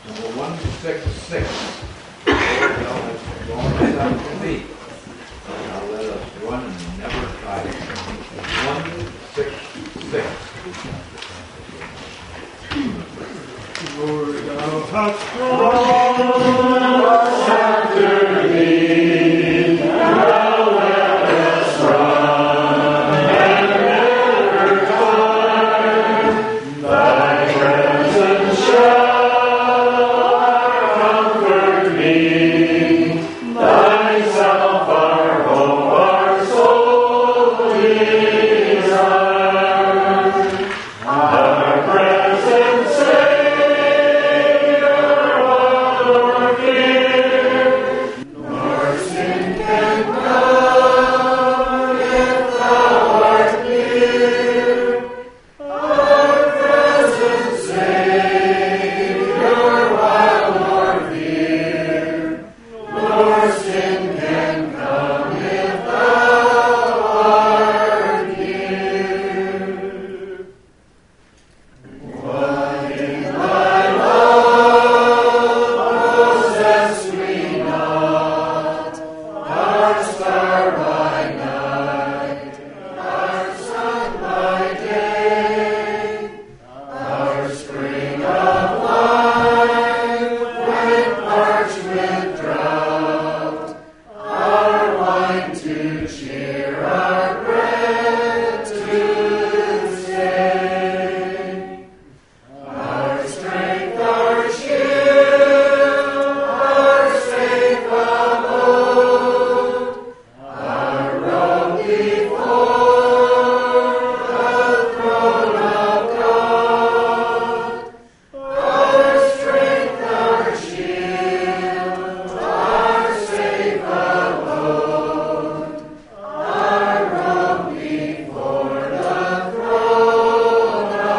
Number 166. Lord, help us going as out to me. Now let us run and never tire. 166. Lord, thou hast drawn us after thee, now let us run and never tire. Thy presence shall comfort me, thyself our hope, our soul desires. Our present Savior, what nor fear, nor sin can come if thou art near. Our present Savior, what nor fear, nor sin can come if thou art near. What in thy love possess we not? Our star by night, our sun by day, our spring of life when parched with drought, our wine to cheer, our bread to stay. Our strength, our shield, our safe abode, our road before the throne of God. Our strength, our shield, our safe abode, our road before the throne of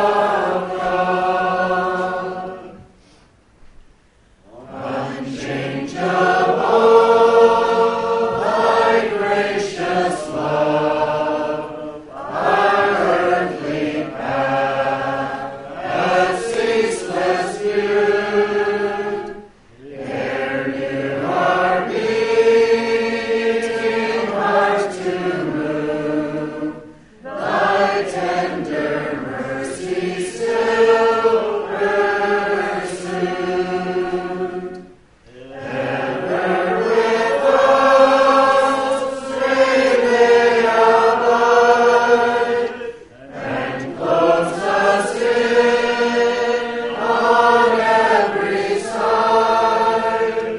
God. Unchangeable, thy gracious love, our earthly path hath ceaseless viewed. Ere near our beating heart to move, thy tender mercy still pursued. Ever with us may they abide, and close us in on every side.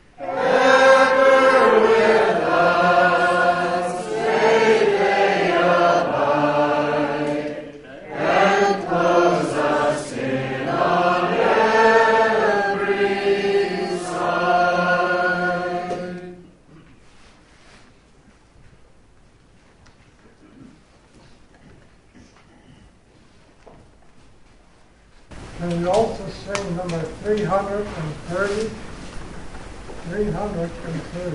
Ever with us may they abide, and close us in on every side. Can we also sing number 330? 330.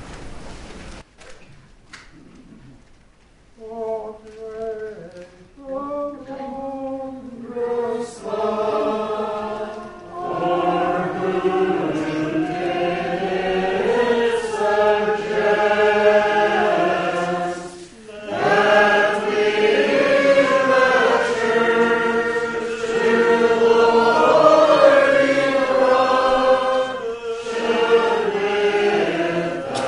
Oh, great, oh, wondrous love, for who did suggest that we the church to glory brought should with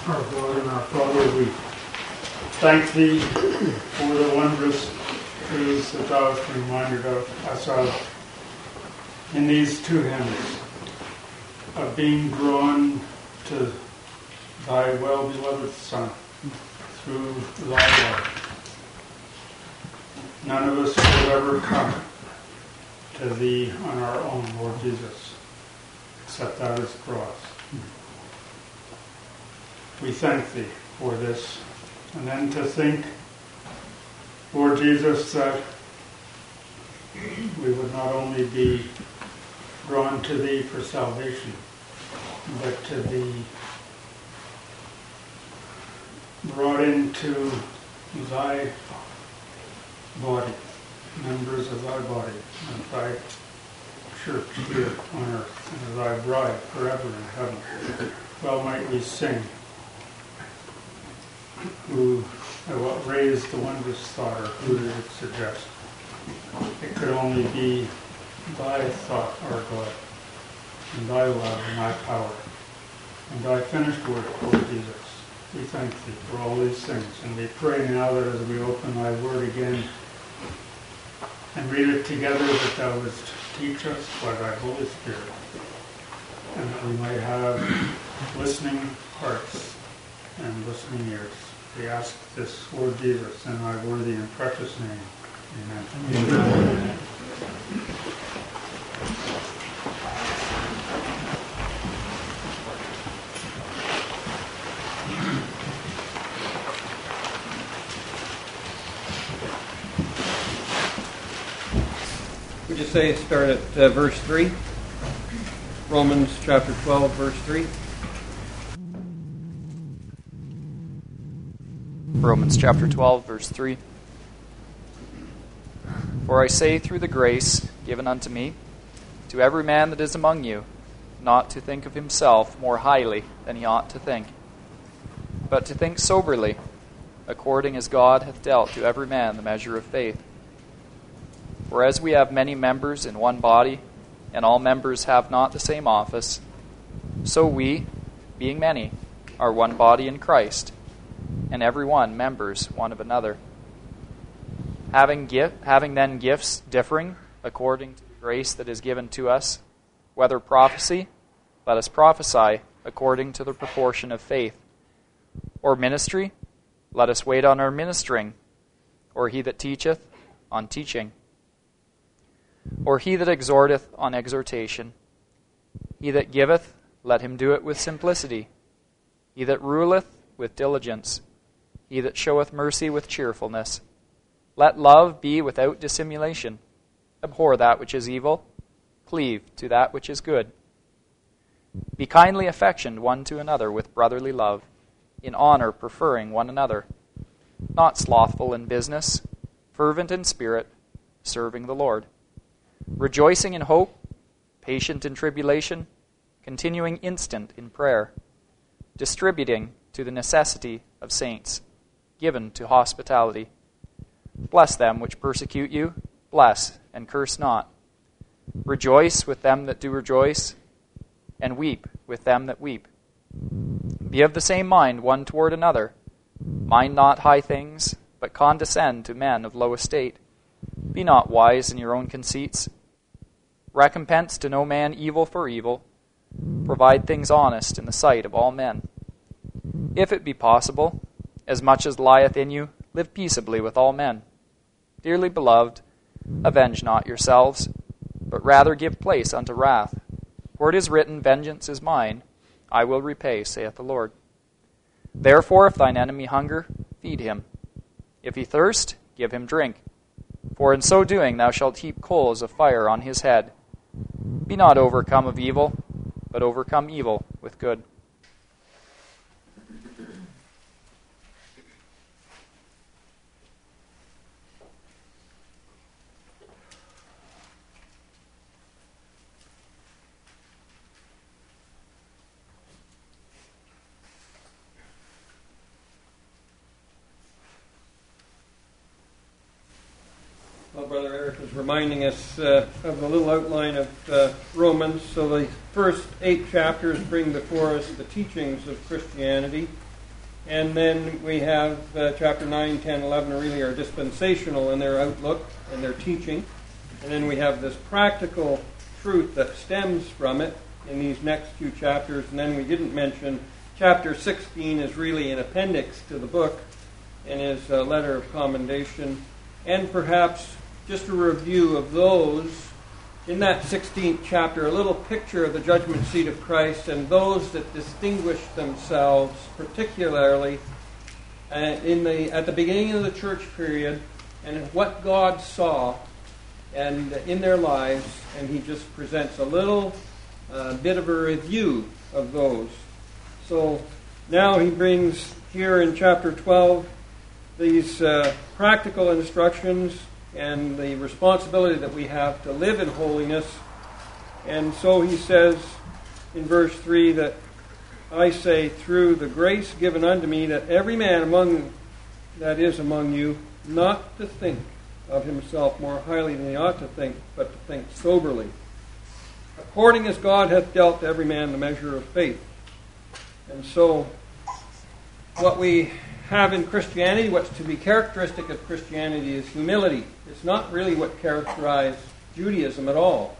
Our God and our Father, we thank Thee for the wondrous truths that Thou hast reminded us of in these two hymns, of being drawn to Thy well-beloved Son through Thy love. None of us will ever come to Thee on our own, Lord Jesus, except out His cross. We thank Thee for this. And then to think, Lord Jesus, that we would not only be drawn to Thee for salvation, but to be brought into Thy body, members of Thy body, and Thy church here on earth, and Thy bride forever in heaven. Well might we sing, what raised the wondrous thought, or who did it suggest? It could only be Thy thought, our God, and Thy love and Thy power, and Thy finished work, Lord Jesus. We thank Thee for all these things, and we pray now that as we open Thy Word again and read it together, that Thou wouldst teach us by Thy Holy Spirit, and that we might have listening hearts and listening ears. We ask this, Lord Jesus, in Thy worthy and precious name. Amen. Amen. Would you say start at verse 3? Romans chapter 12, verse 3. Romans chapter 12, verse 3. For I say through the grace given unto me, to every man that is among you, not to think of himself more highly than he ought to think, but to think soberly, according as God hath dealt to every man the measure of faith. For as we have many members in one body, and all members have not the same office, so we, being many, are one body in Christ, and every one members one of another. Having then gifts differing according to the grace that is given to us, whether prophecy, let us prophesy according to the proportion of faith, or ministry, let us wait on our ministering, or he that teacheth, on teaching, or he that exhorteth, on exhortation. He that giveth, let him do it with simplicity. He that ruleth, with diligence. He that showeth mercy, with cheerfulness. Let love be without dissimulation. Abhor that which is evil. Cleave to that which is good. Be kindly affectioned one to another with brotherly love, in honor preferring one another. Not slothful in business, fervent in spirit, serving the Lord. Rejoicing in hope, patient in tribulation, continuing instant in prayer, distributing to the necessity of saints, given to hospitality. Bless them which persecute you, bless and curse not. Rejoice with them that do rejoice, and weep with them that weep. Be of the same mind one toward another. Mind not high things, but condescend to men of low estate. Be not wise in your own conceits. Recompense to no man evil for evil. Provide things honest in the sight of all men. If it be possible, as much as lieth in you, live peaceably with all men. Dearly beloved, avenge not yourselves, but rather give place unto wrath. For it is written, Vengeance is mine, I will repay, saith the Lord. Therefore, if thine enemy hunger, feed him. If he thirst, give him drink. For in so doing thou shalt heap coals of fire on his head. Be not overcome of evil, but overcome evil with good. Well, Brother Eric was reminding us of the little outline of Romans. So the first 8 chapters bring before us the teachings of Christianity. And then we have chapter 9, 10, 11 really are dispensational in their outlook and their teaching. And then we have this practical truth that stems from it in these next few chapters. And then we didn't mention chapter 16 is really an appendix to the book and is a letter of commendation. And perhaps just a review of those. In that 16th chapter, a little picture of the judgment seat of Christ and those that distinguish themselves, particularly at the beginning of the church period, and what God saw and in their lives. And he just presents a little bit of a review of those. So now he brings here in chapter 12 these practical instructions and the responsibility that we have to live in holiness. And so he says in verse 3 that I say, through the grace given unto me, that every man among you not to think of himself more highly than he ought to think, but to think soberly, according as God hath dealt to every man the measure of faith. And so what we have in Christianity, what's to be characteristic of Christianity, is humility. It's not really what characterized Judaism at all.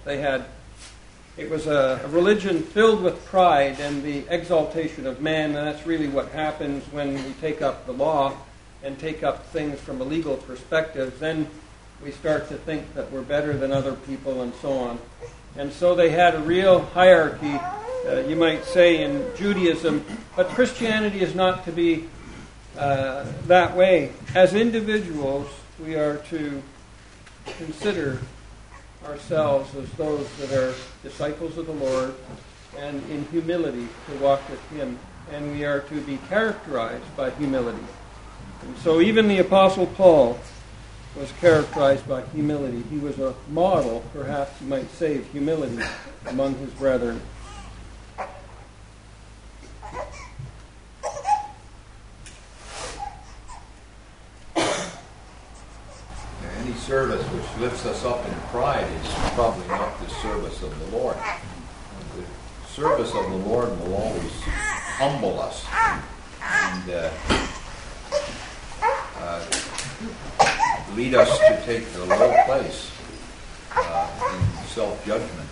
It was a religion filled with pride and the exaltation of man, and that's really what happens when we take up the law and take up things from a legal perspective. Then we start to think that we're better than other people and so on. And so they had a real hierarchy, you might say, in Judaism. But Christianity is not to be that way. As individuals, we are to consider ourselves as those that are disciples of the Lord and in humility to walk with Him. And we are to be characterized by humility. And so even the Apostle Paul was characterized by humility. He was a model, perhaps you might say, of humility among his brethren. Any service which lifts us up in pride is probably not the service of the Lord. The service of the Lord will always humble us and lead us to take the low place in self-judgment.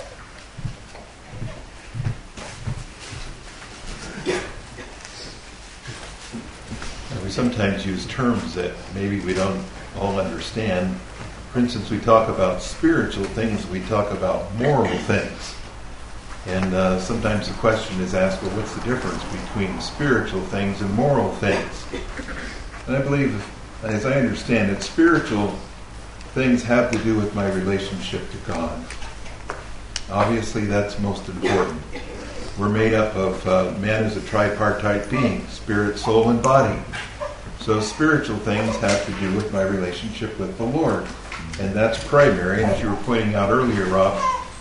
We sometimes use terms that maybe we don't all understand. For instance, we talk about spiritual things, we talk about moral things. And sometimes the question is asked, well, what's the difference between spiritual things and moral things? And I believe, as I understand it, spiritual things have to do with my relationship to God. Obviously, that's most important. We're made up of, man is a tripartite being, spirit, soul, and body. So spiritual things have to do with my relationship with the Lord. And that's primary. And as you were pointing out earlier, Rob,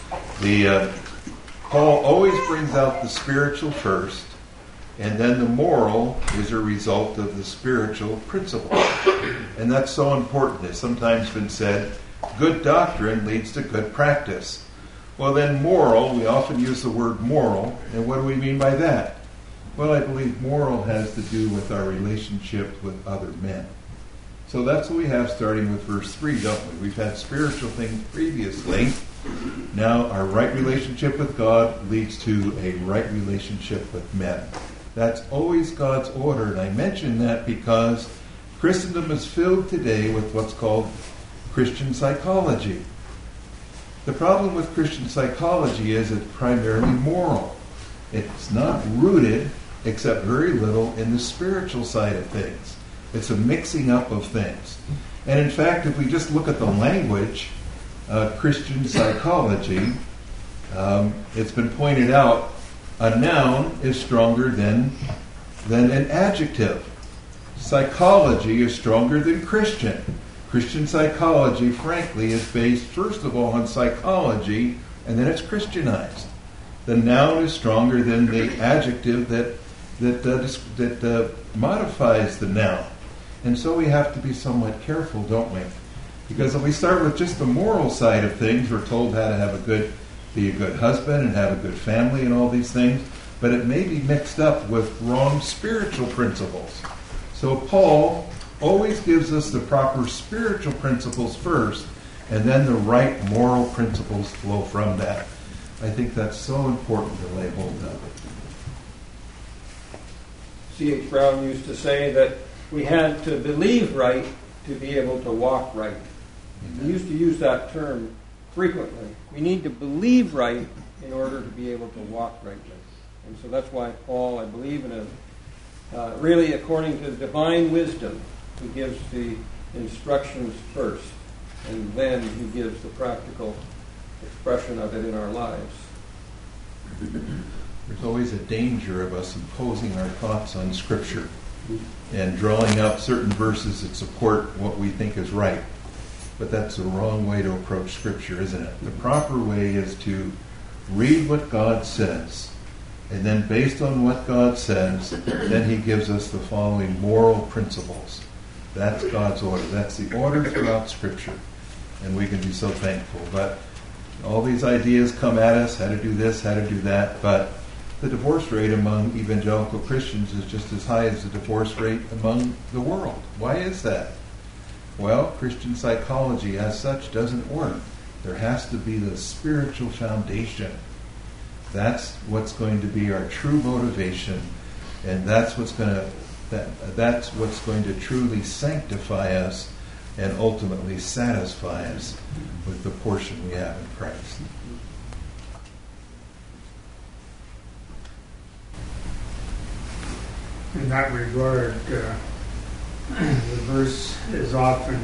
Paul always brings out the spiritual first, and then the moral is a result of the spiritual principle. And that's so important. It's sometimes been said, good doctrine leads to good practice. Well, then moral, we often use the word moral, and what do we mean by that? Well, I believe moral has to do with our relationship with other men. So that's what we have starting with verse 3, don't we? We've had spiritual things previously. Now our right relationship with God leads to a right relationship with men. That's always God's order, and I mention that because Christendom is filled today with what's called Christian psychology. The problem with Christian psychology is it's primarily moral. It's not rooted, except very little, in the spiritual side of things. It's a mixing up of things. And in fact, if we just look at the language, Christian psychology, it's been pointed out, a noun is stronger than an adjective. Psychology is stronger than Christian. Christian psychology, frankly, is based, first of all, on psychology, and then it's Christianized. The noun is stronger than the adjective that modifies the noun. And so we have to be somewhat careful, don't we? Because if we start with just the moral side of things, we're told how to be a good husband and have a good family and all these things. but it may be mixed up with wrong spiritual principles. So Paul always gives us the proper spiritual principles first, and then the right moral principles flow from that. I think that's so important to lay hold of. C.H. Brown used to say that we had to believe right to be able to walk right. He used to use that term frequently. We need to believe right in order to be able to walk rightly. And so that's why Paul, I believe, really according to divine wisdom, he gives the instructions first, and then he gives the practical expression of it in our lives. There's always a danger of us imposing our thoughts on Scripture and drawing out certain verses that support what we think is right. But that's the wrong way to approach Scripture, isn't it? The proper way is to read what God says, and then based on what God says, then he gives us the following moral principles. That's God's order. That's the order throughout Scripture. And we can be so thankful. But all these ideas come at us, how to do this, how to do that, but the divorce rate among evangelical Christians is just as high as the divorce rate among the world. Why is that? Well, Christian psychology as such doesn't work. There has to be the spiritual foundation. That's what's going to be our true motivation, and that's what's going to truly sanctify us and ultimately satisfy us with the portion we have in Christ. In that regard, the verse is often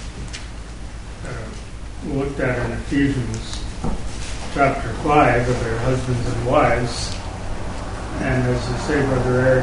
looked at in Ephesians chapter 5 of their husbands and wives. And as you say, Brother Eric,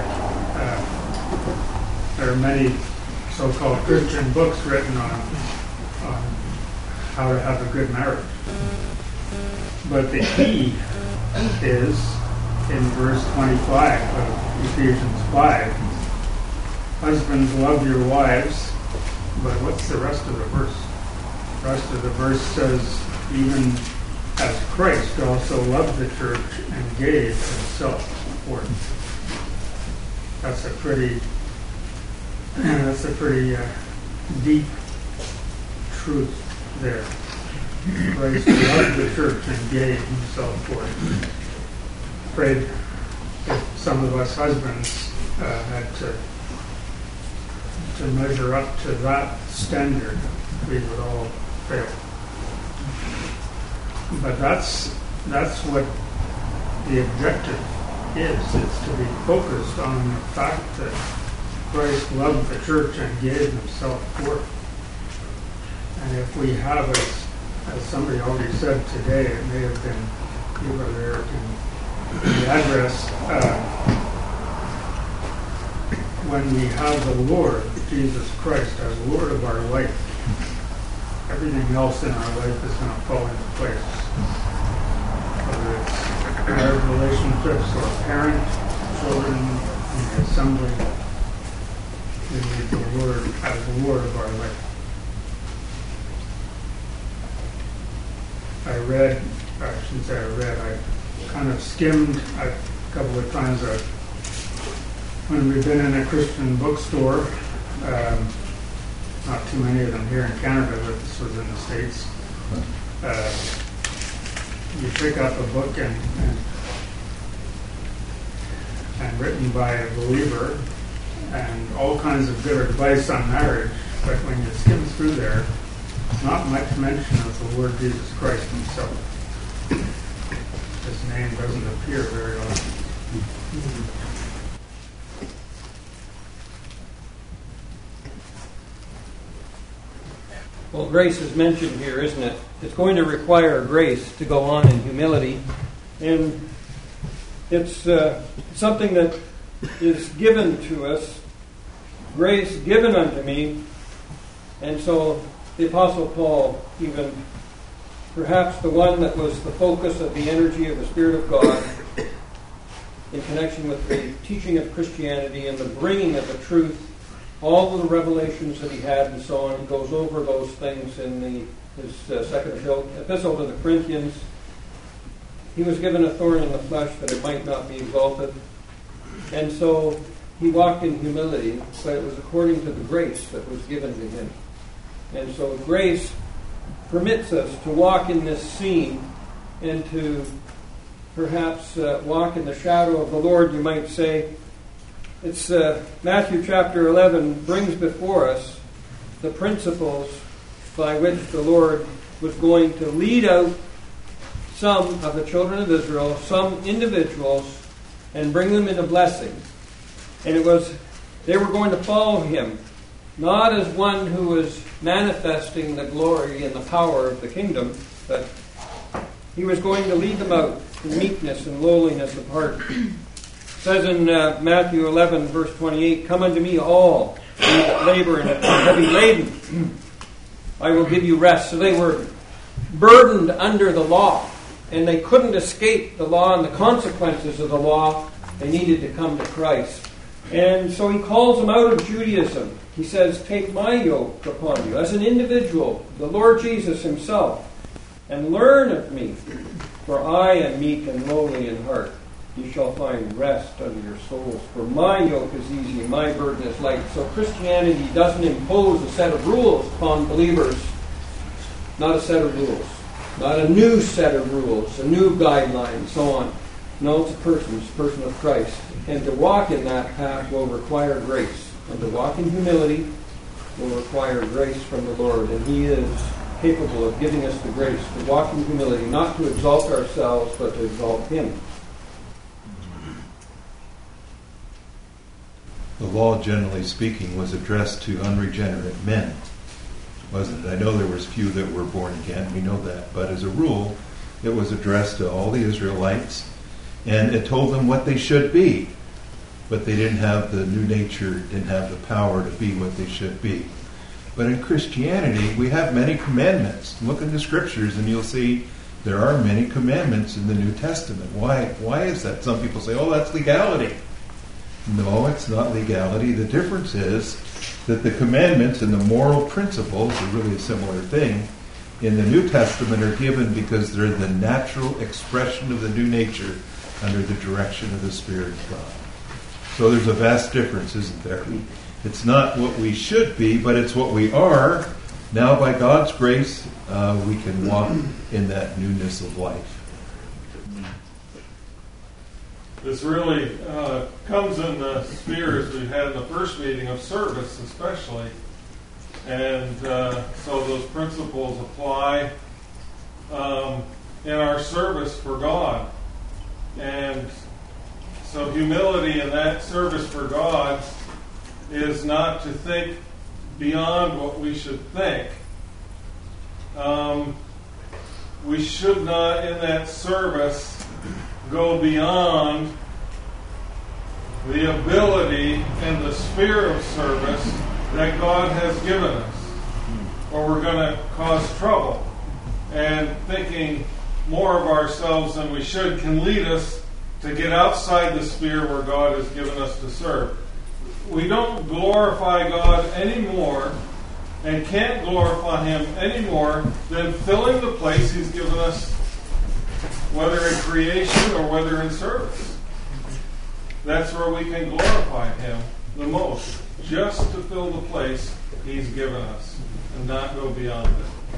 there are many so-called Christian books written on how to have a good marriage. But the key is in verse 25 of Ephesians 5. Husbands, love your wives. But what's the rest of the verse? The rest of the verse says, even as Christ also loved the church and gave himself for it. That's a pretty deep truth there. Christ loved the church and gave himself for it. Afraid if some of us husbands had to measure up to that standard, we would all fail. But that's what the objective is. It's to be focused on the fact that Christ loved the church and gave himself for it. And if we have, as somebody already said today, it may have been you, Brother Eric, in the address, when we have the Lord, Jesus Christ, as Lord of our life, everything else in our life is going to fall into place. Whether it's marriage relationships or parent, children, in the assembly, we need the Lord as the Lord of our life. I kind of skimmed a couple of times when we've been in a Christian bookstore, not too many of them here in Canada, but this was in the States. You pick up a book and written by a believer, and all kinds of good advice on marriage, but when you skim through there, not much mention of the Lord Jesus Christ himself. His name doesn't appear very often. Well, grace is mentioned here, isn't it? It's going to require grace to go on in humility. And it's something that is given to us, grace given unto me. And so the Apostle Paul, even perhaps the one that was the focus of the energy of the Spirit of God in connection with the teaching of Christianity and the bringing of the truth, all of the revelations that he had and so on. He goes over those things in his second epistle to the Corinthians. he was given a thorn in the flesh that it might not be exalted. And so he walked in humility, but it was according to the grace that was given to him. And so grace permits us to walk in this scene and to perhaps walk in the shadow of the Lord, you might say. It's Matthew chapter 11 brings before us the principles by which the Lord was going to lead out some of the children of Israel, some individuals, and bring them into blessing. And it was, they were going to follow him, not as one who was manifesting the glory and the power of the kingdom, but he was going to lead them out in meekness and lowliness of heart. It says in Matthew 11, verse 28, "Come unto me all who labor and are heavy laden, I will give you rest." So they were burdened under the law, and they couldn't escape the law and the consequences of the law. They needed to come to Christ. And so he calls them out of Judaism. He says, "Take my yoke upon you," as an individual, the Lord Jesus himself, "and learn of me, for I am meek and lowly in heart. You shall find rest unto your souls. For my yoke is easy and my burden is light." So Christianity doesn't impose a set of rules upon believers. Not a set of rules. Not a new set of rules, a new guideline, so on. No, it's a person of Christ. And to walk in that path will require grace. And to walk in humility will require grace from the Lord. And he is capable of giving us the grace to walk in humility, not to exalt ourselves, but to exalt him. The law, generally speaking, was addressed to unregenerate men, wasn't it? I know there was few that were born again, we know that, but as a rule, it was addressed to all the Israelites, and it told them what they should be, but they didn't have the new nature, didn't have the power to be what they should be. But in Christianity, we have many commandments. Look in the Scriptures, and you'll see there are many commandments in the New Testament. Why is that? Some people say, "Oh, that's legality." No, it's not legality. The difference is that the commandments and the moral principles are really a similar thing. In the New Testament are given because they're the natural expression of the new nature under the direction of the Spirit of God. So there's a vast difference, isn't there? It's not what we should be, but it's what we are. Now, by God's grace, we can walk in that newness of life. This really comes in the sphere, as we had in the first meeting, of service especially. And so those principles apply in our service for God. And so humility in that service for God is not to think beyond what we should think. We should not, in that service, go beyond the ability and the sphere of service that God has given us, or we're going to cause trouble. And thinking more of ourselves than we should can lead us to get outside the sphere where God has given us to serve. We don't glorify God anymore and can't glorify Him anymore than filling the place He's given us, whether in creation or whether in service. That's where we can glorify Him the most, just to fill the place He's given us and not go beyond it.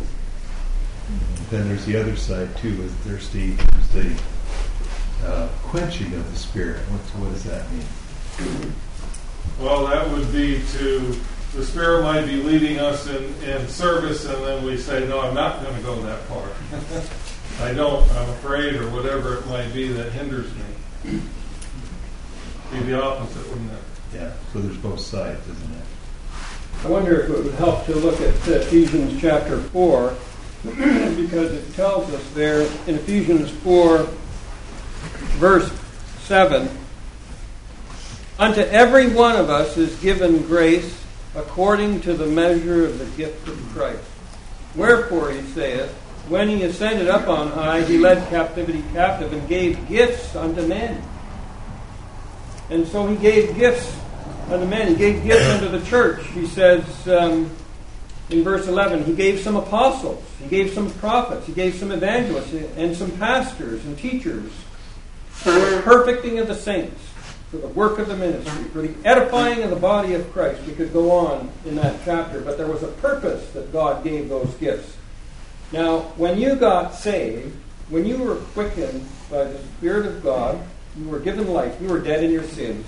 Then there's the other side too, with thirsty, there's the quenching of the Spirit. What does that mean? Well, that would be the Spirit might be leading us in service, and then we say, no, I'm not going to go that far. I'm afraid, or whatever it might be that hinders me. Be the opposite, wouldn't it? Yeah, so there's both sides, isn't it? I wonder if it would help to look at Ephesians chapter 4, because it tells us there in Ephesians 4, verse 7, "Unto every one of us is given grace according to the measure of the gift of Christ. Wherefore, he saith, when he ascended up on high, he led captivity captive and gave gifts unto men." And so he gave gifts unto men. He gave gifts unto the church. He says, in verse 11, he gave some apostles, he gave some prophets, he gave some evangelists, and some pastors and teachers for the perfecting of the saints, for the work of the ministry, for the edifying of the body of Christ. We could go on in that chapter, but there was a purpose that God gave those gifts. Now, when you got saved, when you were quickened by the Spirit of God, you were given life, you were dead in your sins.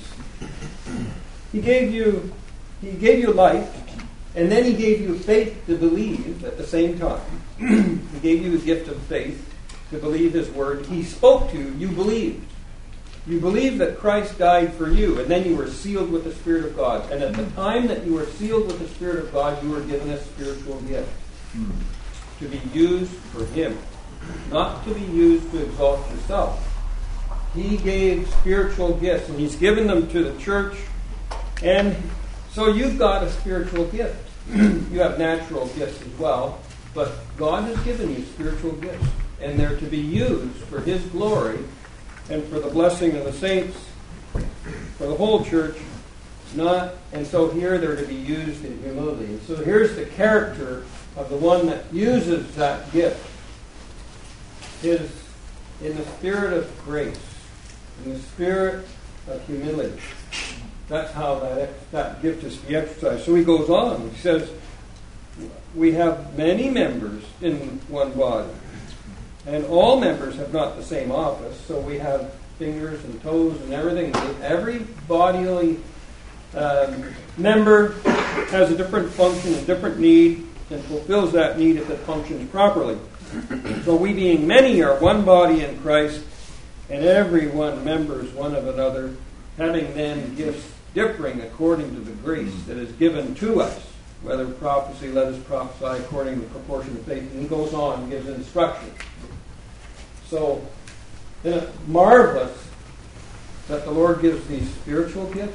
He gave you life, and then he gave you faith to believe at the same time. He gave you the gift of faith to believe his word. He spoke to you, you believed. You believed that Christ died for you, and then you were sealed with the Spirit of God. And at the time that you were sealed with the Spirit of God, you were given a spiritual gift to be used for him, not to be used to exalt yourself. He gave spiritual gifts, and he's given them to the church. And so you've got a spiritual gift. You have natural gifts as well, but God has given you spiritual gifts, and they're to be used for his glory and for the blessing of the saints, for the whole church. And so here they're to be used in humility. And so here's the character of the one that uses that gift. Is in the spirit of grace, in the spirit of humility. That's how that gift is to be exercised. So he goes on. He says, we have many members in one body, and all members have not the same office. So we have fingers and toes and everything. Every bodily member has a different function, a different need, and fulfills that need if it functions properly. So we being many are one body in Christ, and every one members one of another, having then gifts differing according to the grace that is given to us. Whether prophecy, let us prophesy according to the proportion of faith. And he goes on and gives instructions. So, isn't it marvelous that the Lord gives these spiritual gifts?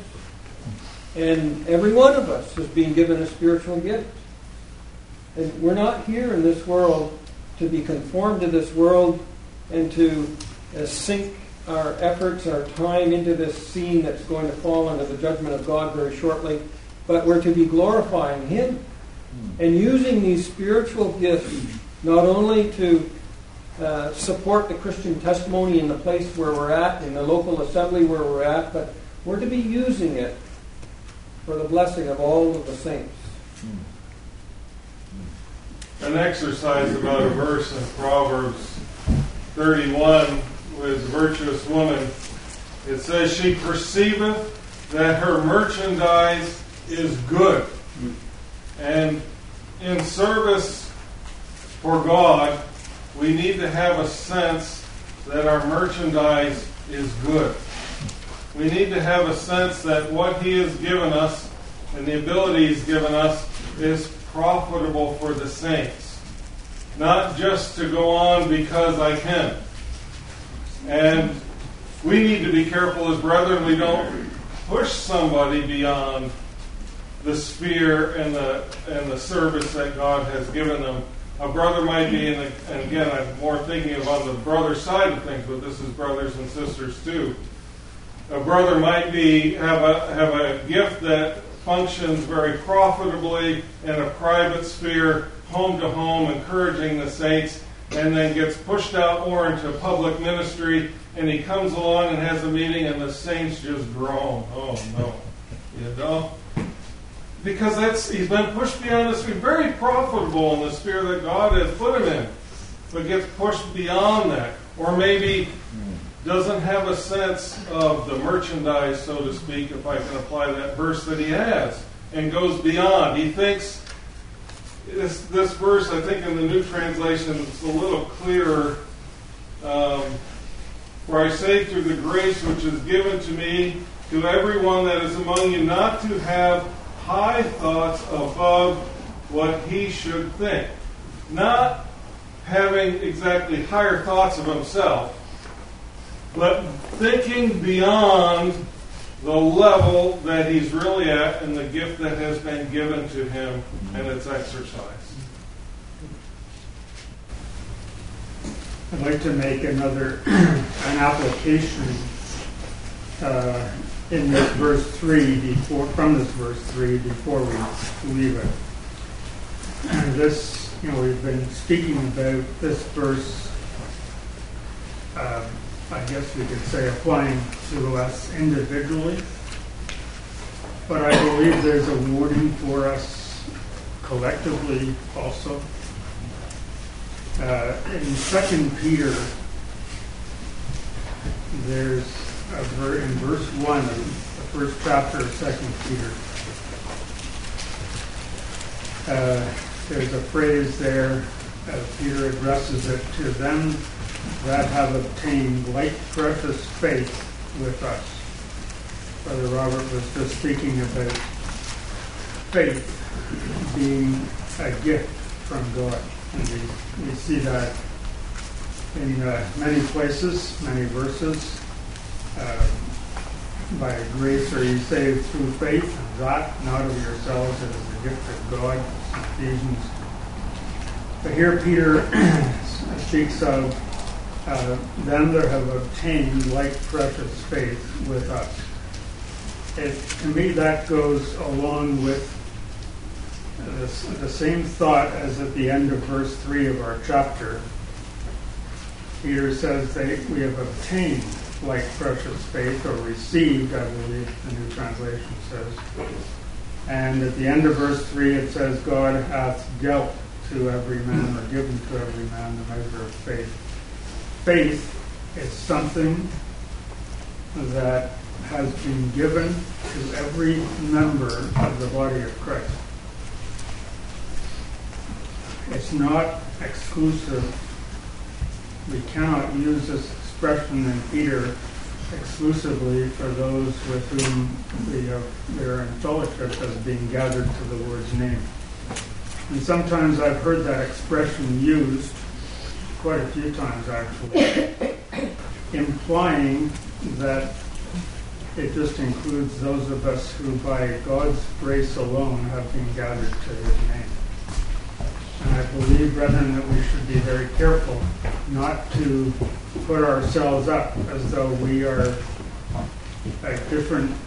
And every one of us has been given a spiritual gift. And we're not here in this world to be conformed to this world and to sink our efforts, our time into this scene that's going to fall under the judgment of God very shortly, but we're to be glorifying him and using these spiritual gifts not only to support the Christian testimony in the place where we're at, in the local assembly where we're at, but we're to be using it for the blessing of all of the saints. An exercise about a verse in Proverbs 31 with a virtuous woman. It says, she perceiveth that her merchandise is good. And in service for God, we need to have a sense that our merchandise is good. We need to have a sense that what he has given us and the ability he's given us is profitable for the saints. Not just to go on because I can. And we need to be careful as brethren we don't push somebody beyond the sphere and the service that God has given them. A brother might be, and again I'm more thinking about the brother side of things, but this is brothers and sisters too. A brother might have a gift that functions very profitably in a private sphere, home to home, encouraging the saints, and then gets pushed out more into public ministry, and he comes along and has a meeting and the saints just groan. Oh no. You know? Because he's been pushed beyond this, very profitable in the sphere that God has put him in, but gets pushed beyond that. Or maybe doesn't have a sense of the merchandise, so to speak, if I can apply that verse that he has, and goes beyond. He thinks, this verse, I think in the New Translation, it's a little clearer. For I say through the grace which is given to me, to everyone that is among you, not to have high thoughts above what he should think. Not having exactly higher thoughts of himself, but thinking beyond the level that he's really at and the gift that has been given to him and its exercise. I'd like to make an application in this verse 3 from this verse 3 before we leave it. this, we've been speaking about this verse, I guess we could say applying to us individually. But I believe there's a warning for us collectively also. In 2 Peter, there's in verse 1 of the first chapter of 2 Peter, there's a phrase there, Peter addresses it to them that have obtained like precious faith with us. Brother Robert was just speaking about faith being a gift from God. And we see that in many places, many verses. By grace are you saved through faith, and that not of yourselves, it is a gift of God. Ephesians. But here Peter speaks of them that have obtained like precious faith with us. To me, that goes along with the same thought as at the end of verse 3 of our chapter. Peter says we have obtained like precious faith, or received, I believe the New Translation says. And at the end of verse 3 it says, God hath dealt to every man, or given to every man, the measure of faith. Faith is something that has been given to every member of the body of Christ. It's not exclusive. We cannot use this expression in Peter exclusively for those with whom we are in fellowship as being gathered to the Lord's name. And sometimes I've heard that expression used, quite a few times actually, implying that it just includes those of us who by God's grace alone have been gathered to his name. And I believe, brethren, that we should be very careful not to put ourselves up as though we are a different